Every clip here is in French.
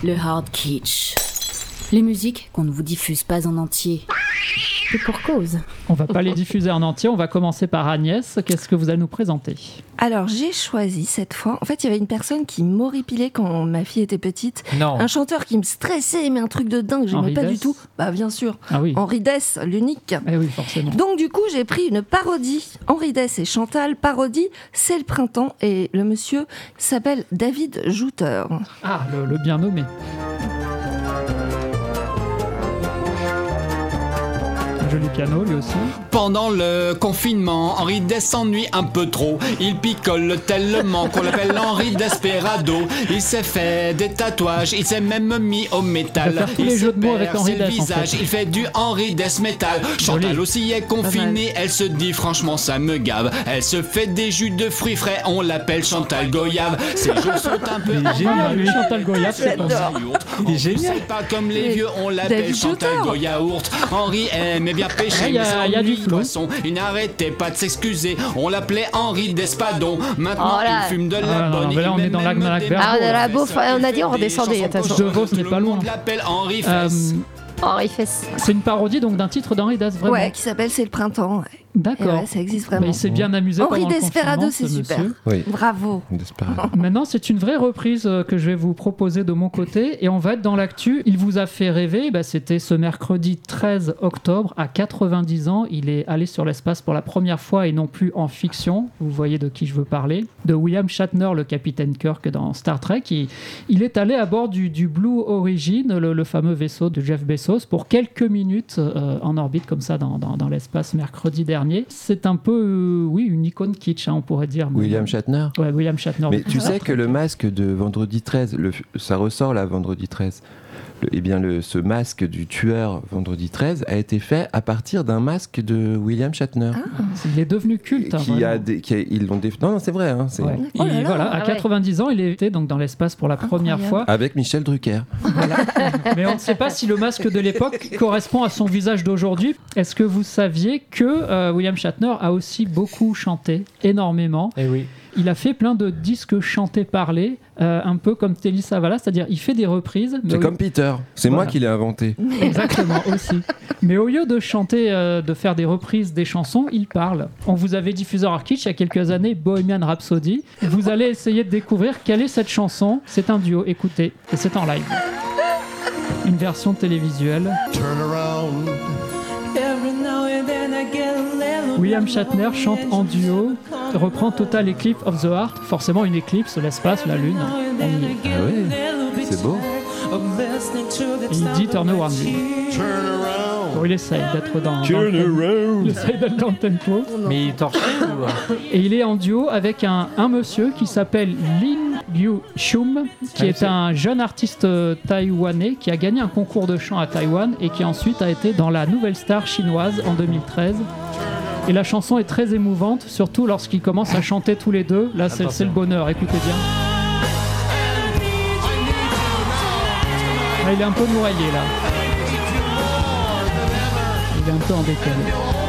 Le hard kitsch. Les musiques qu'on ne vous diffuse pas en entier. Et pour cause. On va pas les diffuser en entier, on va commencer par Agnès. Qu'est-ce que vous allez nous présenter ? Alors, j'ai choisi cette fois... En fait, il y avait une personne qui m'horripilait quand ma fille était petite. Non. Un chanteur qui me stressait, mais un truc de dingue, j'aimais Henri pas Dess. du tout. Bah, bien sûr. Ah oui. Henri Dess, l'unique. Eh oui, forcément. Donc, du coup, j'ai pris une parodie. Henri Dess et Chantal, parodie, c'est le printemps. Et le monsieur s'appelle David Jouteur. Ah, le bien nommé. Joli piano, lui aussi. Pendant le confinement, Henri Dess s'ennuie un peu trop. Il picole tellement qu'on l'appelle Henri Desperado. Il s'est fait des tatouages, il s'est même mis au métal. Il va faire tous Il les s'est jeux de mots avec Henri percé le Dess, en visage, fait. il fait du Henri Dess métal. Chantal aussi est confinée, elle se dit franchement ça me gave. Elle se fait des jus de fruits frais, on l'appelle Chantal Goyave. Ses jours sont un peu Génial, lui, Chantal Goyave, c'est pour ça. Il est génial. C'est pas comme les vieux, on l'appelle David Chantal Jouteur. Goyaourt. Henri aimait bien pêcher, Il y a du flow. poisson. Il n'arrêtait pas de s'excuser. On l'appelait Henri Despadon. Maintenant, Oh là. il fume de la Ah, non, bonne. mais là, on il est dans met la même Black des Bear. Ah, on a la marmots. bouffe, on a dit on redescendait, de toute façon. De Vos, ce n'est pas loin. On l'appelle Henri Euh, Fess. Henri Fess. c'est une parodie donc d'un titre d'Henri Dess, vraiment. Ouais, qui s'appelle C'est le printemps. Et D'accord. ouais, ça existe Bah, vraiment. il s'est bien amusé Henri pendant le Desperado, confinement, c'est ce super. monsieur. Oui, Bravo. Desperado. Maintenant, c'est une vraie reprise que je vais vous proposer de mon côté et on va être dans l'actu. Il vous a fait rêver, c'était ce mercredi 13 octobre, à 90 ans. Il est allé sur l'espace pour la première fois et non plus en fiction. Vous voyez de qui je veux parler. De William Shatner, le capitaine Kirk dans Star Trek. Il est allé à bord du Blue Origin, le fameux vaisseau de Jeff Bezos, pour quelques minutes en orbite comme ça dans l'espace mercredi dernier. C'est un peu, une icône kitsch, on pourrait dire. William Shatner. Ouais, William Shatner. Mais tu sais que le masque de Vendredi 13, ça ressort là, Vendredi 13. Ce masque du tueur Vendredi 13 a été fait à partir d'un masque de William Shatner. Il est devenu culte. Ils l'ont Non, c'est vrai. Hein, c'est... Ouais. Oh là Et là. voilà, à Ah ouais. 90 ans, il était donc dans l'espace pour la première fois. Avec Michel Drucker. Mais on ne sait pas si le masque de l'époque correspond à son visage d'aujourd'hui. Est-ce que vous saviez que William Shatner a aussi beaucoup chanté, énormément. Eh oui. Il a fait plein de disques chantés parlés, un peu comme Telly Savalas, c'est-à-dire il fait des reprises. mais C'est au- comme Peter. C'est Voilà. moi qui l'ai inventé. Exactement, aussi. Mais au lieu de chanter, de faire des reprises des chansons, il parle. On vous avait diffusé en Kitsch il y a quelques années Bohemian Rhapsody. Vous allez essayer de découvrir quelle est cette chanson. C'est un duo, écoutez, et c'est en live. Une version télévisuelle. William Shatner chante en duo, reprend Total Eclipse of the Heart, forcément une éclipse, l'espace, la lune. On y est. Ah ouais, c'est beau. Et il dit Turn around. Bon, il essaye d'être dans il essaye d'être dans le tempo. Mais il torchait ou... Et il est en duo avec un monsieur qui s'appelle Lin Liu Shum, qui est un jeune artiste taïwanais qui a gagné un concours de chant à Taïwan et qui ensuite a été dans la Nouvelle Star chinoise en 2013. Et la chanson est très émouvante, surtout lorsqu'ils commencent à chanter tous les deux. Là, c'est le bonheur, écoutez bien. Ah, il est un peu noyé là. Il est un peu en décalé.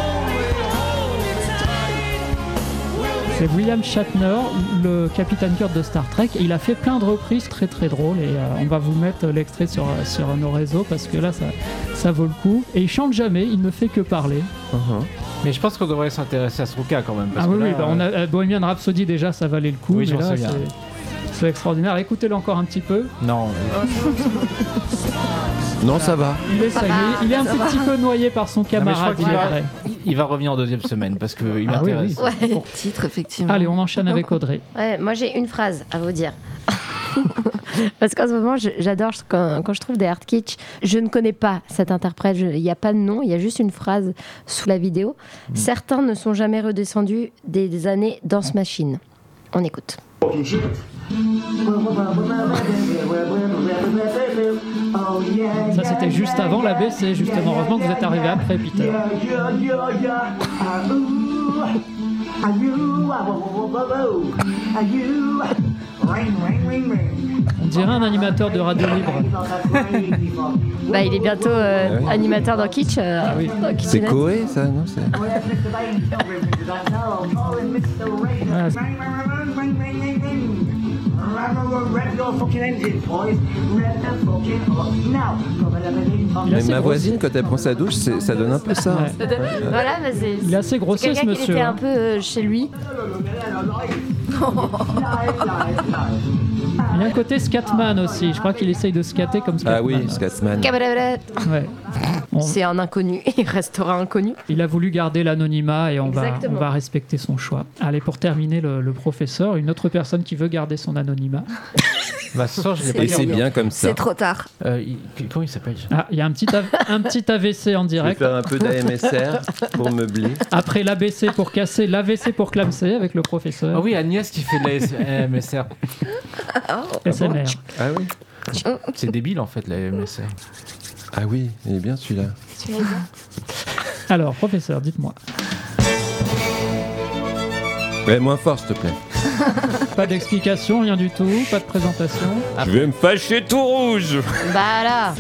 C'est William Shatner, le capitaine Kirk de Star Trek, et il a fait plein de reprises très très drôles et on va vous mettre l'extrait sur nos réseaux parce que là ça vaut le coup. Et il chante jamais, il ne fait que parler. Mais je pense qu'on devrait s'intéresser à ce rouquin quand même. Parce Ah que oui, là, on a Bohemian Rhapsody déjà, ça valait le coup. Oui, mais j'en là, souviens. c'est extraordinaire. Écoutez-le encore un petit peu. Non. Non, ça va. Il est un petit peu noyé par son Non, mais je camarade, crois il qu'il est va- vrai. Il va revenir en deuxième semaine parce qu'il Ah oui, m'intéresse. oui. Ouais. Titre, effectivement. Allez, on enchaîne avec Audrey. Ouais, moi j'ai une phrase à vous dire. Parce qu'en ce moment, j'adore quand je trouve des art kitsch. Je ne connais pas cet interprète, il n'y a pas de nom, il y a juste une phrase sous la vidéo. Certains ne sont jamais redescendus des années Dance Machine. On écoute. Ça, c'était juste avant la B, c'est justement. Heureusement que vous êtes arrivé après, Peter. On dirait un animateur de radio libre. Bah, il est bientôt animateur dans Kitsch. oui. dans C'est Kitchenette. Koé, ça, non Mais ma voisine, quand elle prend sa douche, ça donne un peu ça. Ouais. Voilà, bah c'est. Il est assez grossier, ce quelqu'un qui monsieur. était un peu chez lui. Il y a un côté scatman aussi. Je crois qu'il essaye de scatter comme scatman. Ah oui, Scatman. Ouais. C'est un inconnu, il restera inconnu. Il a voulu garder l'anonymat et on Exactement. va respecter son choix. Allez, pour terminer, le professeur, une autre personne qui veut garder son anonymat. Bah, ce soir, je l'ai pas Et c'est gardé. bien comme ça. C'est trop tard. Comment il s'appelle Ah, il y a un petit AVC en Je vais direct. faire un peu d'AMSR pour meubler. Après l'ABC pour casser, l'AVC pour clamser avec le professeur. Ah oui, Agnès qui fait de la MSR. SMR. Ah oui. C'est débile en fait, la MSR. Ah oui, il est bien celui-là. Alors, professeur, dites-moi. Ouais, moins fort, s'il te plaît. Pas d'explication, rien du tout, pas de présentation. Je vais me fâcher tout rouge. Bah là.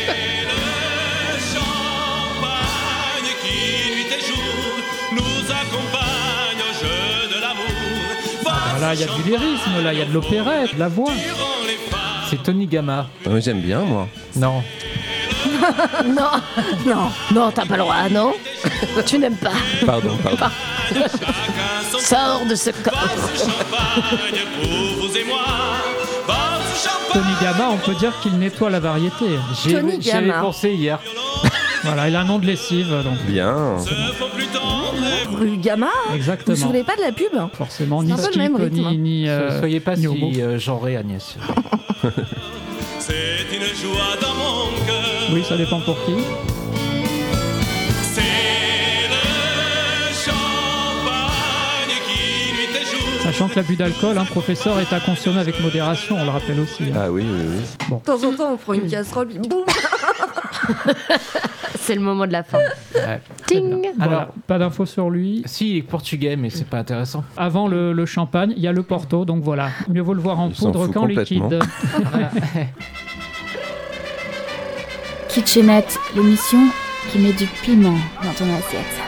Voilà, il y a du lyrisme, là, il y a de l'opérette, de la voix. C'est Tony Gamma. J'aime bien, moi. Non. Non, t'as pas le droit, non. Tu n'aimes pas. Pardon. Sors de ce corps. Tony Gamma, on peut dire qu'il nettoie la variété. Tony J'y avais Gamma. pensé hier. Voilà, il a un nom de lessive, donc Bien. Rue Gamma. Vous vous exactement. souvenez pas de la pub? Forcément, ni C'est un peu le même skip, rythme. ni Soyez pas ni homo. si genré, Agnès. C'est une joie dans mon cœur. Oui, ça dépend pour qui. C'est le champagne qui nuit et jour. Sachant que l'abus d'alcool, un professeur est à consommer avec modération, on le rappelle aussi. hein. Ah oui. De temps en temps, on prend une casserole, puis boum. C'est le moment de la fin. Ouais. Ting. Voilà, Alors- pas d'infos sur lui. Si, il est portugais, mais c'est pas intéressant. Avant le champagne, il y a le Porto, donc voilà. Mieux vaut le voir en Il s'en poudre fout qu'en complètement. liquide. Kitchenette, l'émission qui met du piment dans ton assiette.